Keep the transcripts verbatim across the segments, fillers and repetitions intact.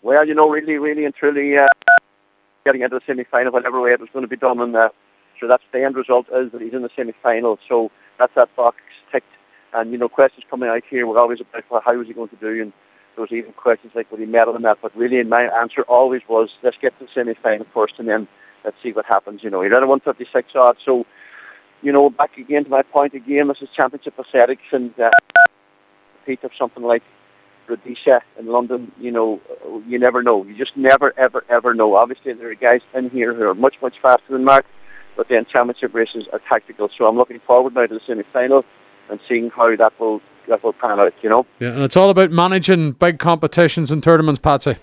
Well, you know, really, really and truly uh, getting into the semi-final, whatever way it was going to be done, and uh, so that's the end result is that he's in the semi-final. So that's that box ticked. And, you know, questions coming out here were always about, well, how was he going to do? And there was even questions like, would he medal in that? But really, my answer always was, let's get to the semi-final first, and then let's see what happens. You know, he ran a one fifty-six odd. So, you know, back again to my point again, this is Championship Aesthetics, and uh, repeat of something like Rhodesia in London, you know, you never know. You just never, ever, ever know. Obviously, there are guys in here who are much, much faster than Mark, but then championship races are tactical. So I'm looking forward now to the semi-final and seeing how that will that will pan out, you know. Yeah, and it's all about managing big competitions and tournaments, Patsy.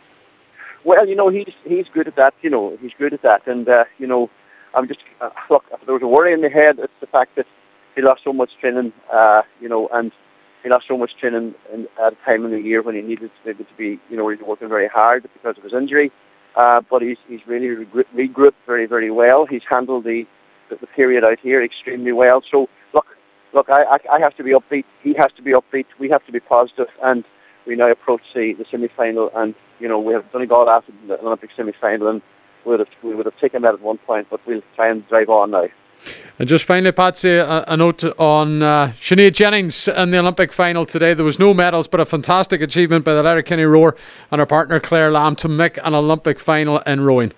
Well, you know, he's he's good at that, you know, he's good at that. And, uh, you know, I'm just, uh, look, if there was a worry in my head, it's the fact that he lost so much training, uh, you know, and he lost so much training in, at a time in the year when he needed maybe to be, you know, he's working very hard because of his injury. Uh, but he's he's really regrouped very, very well. He's handled the, the, the period out here extremely well. So, look, look, I, I, I have to be upbeat. He has to be upbeat. We have to be positive, and we now approach the, the semi-final. And, you know, we have Donegal after the Olympic semi-final, and we would have, we would have taken that at one point, but we'll try and drive on now. And just finally, Patsy, a, a note on uh, Sinead Jennings in the Olympic final today. There was no medals, but a fantastic achievement by the Letterkenny Roar and her partner Claire Lamb to make an Olympic final in rowing.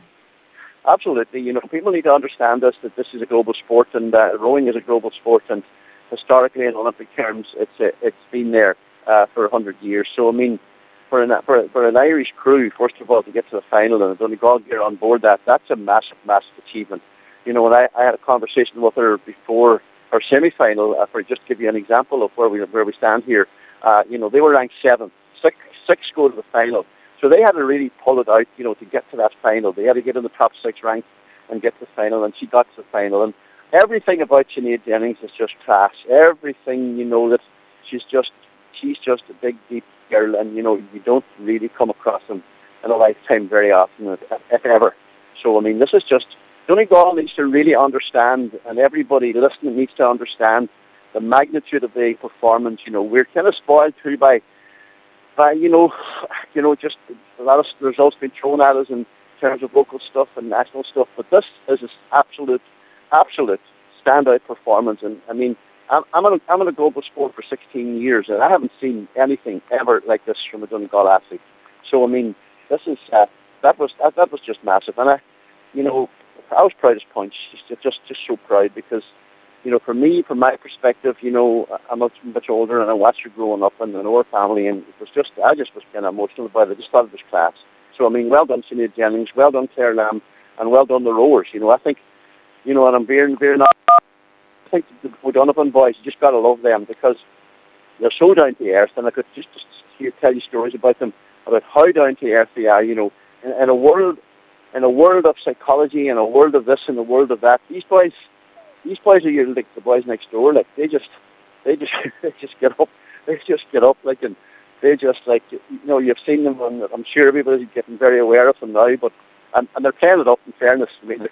Absolutely. You know, people need to understand this, that this is a global sport, and uh, rowing is a global sport, and historically in Olympic terms, it's uh, it's been there uh, for a hundred years. So, I mean, for an, for, for an Irish crew, first of all, to get to the final and Donegal gear on board that, that's a massive, massive achievement. You know, when I, I had a conversation with her before our semi-final, uh, for just to give you an example of where we where we stand here, uh, you know, they were ranked seventh, six, six go to the final. So they had to really pull it out, you know, to get to that final. They had to get in the top six rank and get to the final, and she got to the final. And everything about Sinead Jennings is just class. Everything, you know, that she's just, she's just a big, deep girl, and, you know, you don't really come across them in a lifetime very often, if, if ever. So, I mean, this is just, Donegal needs to really understand, and everybody listening needs to understand the magnitude of the performance. You know, we're kind of spoiled too by, by you know, you know, just a lot of results being thrown at us in terms of local stuff and national stuff. But this is an absolute, absolute standout performance. And I mean, I'm I'm in, a, I'm in a global sport for sixteen years, and I haven't seen anything ever like this from a Donegal athlete. So I mean, this is uh, that was that, that was just massive, and I, you know. I was proud as punch, just, just just so proud because, you know, for me, from my perspective, you know, I'm much, much older and I watched her growing up and I know her family, and it was just, I just was kind of emotional about it. I just thought it was class. So, I mean, well done Sinead Jennings, well done Claire Lamb, and well done the rowers. You know, I think, you know, and I'm veering, veering off, I think the O'Donovan boys, you just got to love them because they're so down to earth, and I could just, just hear, tell you stories about them, about how down to earth they are, you know, in, in a world In a world of psychology, in a world of this, in a world of that, these boys, these boys are like the boys next door. Like they just, they just, they just get up, they just get up, like, and they just like, you know, you've seen them, and I'm sure everybody's getting very aware of them now. But and, and they're playing it up. In fairness, I mean,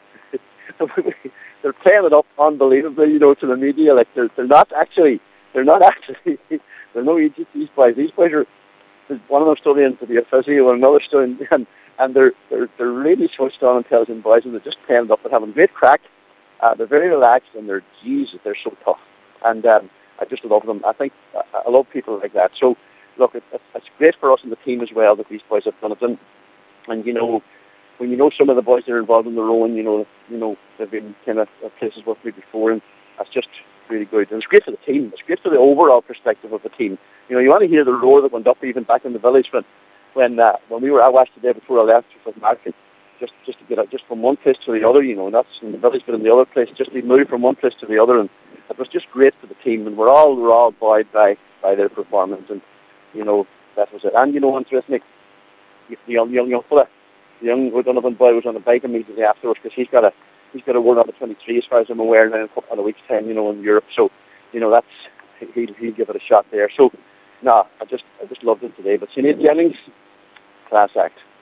they're playing it up unbelievably, you know, to the media. Like they're they're not actually, they're not actually, they're no idiots. These boys, these boys are. One of them studying to be a physio, and another studying. And, And they're, they're they're really switched on, intelligent boys, and they're just playing it up and having great crack. Uh, they're very relaxed, and they're, geez, they're so tough. And um, I just love them. I think I, I love people like that. So, look, it, it's great for us in the team as well that these boys have done it. And, and you know, when you know some of the boys that are involved in the rowing, you know, you know they've been kind of at places with me before, and that's just really good. And it's great for the team. It's great for the overall perspective of the team. You know, you want to hear the roar that went up even back in the village when. When uh, when we were, I watched the day before I left with Mark, just just to get out, just from one place to the other, you know, not in the village but in the other place, just to move from one place to the other, and it was just great for the team, and we're all we're all buoyed by by their performance, and you know that was it. And you know, interesting, the young young young fella, the young O'Donovan boy was on the bike immediately afterwards because he's got a he's got a World Under twenty-three as far as I'm aware now in a couple of weeks' time, you know, in Europe. So you know that's he'll he'll give it a shot there. So no, I just I just loved it today. But Sinead Jennings, class act.